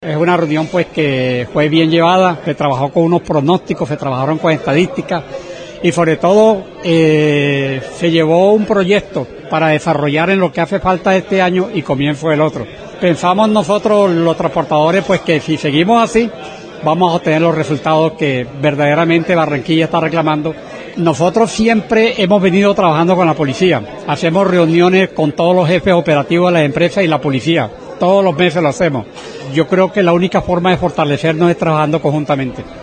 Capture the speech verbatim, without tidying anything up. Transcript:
Es una reunión pues que fue bien llevada, se trabajó con unos pronósticos, se trabajaron con estadísticas y sobre todo eh, se llevó un proyecto para desarrollar en lo que hace falta este año y comienzo el otro. Pensamos nosotros los transportadores pues que si seguimos así vamos a obtener los resultados que verdaderamente Barranquilla está reclamando. Nosotros siempre hemos venido trabajando con la policía, hacemos reuniones con todos los jefes operativos de las empresas y la policía, todos los meses lo hacemos. Yo creo que la única forma de fortalecernos es trabajando conjuntamente.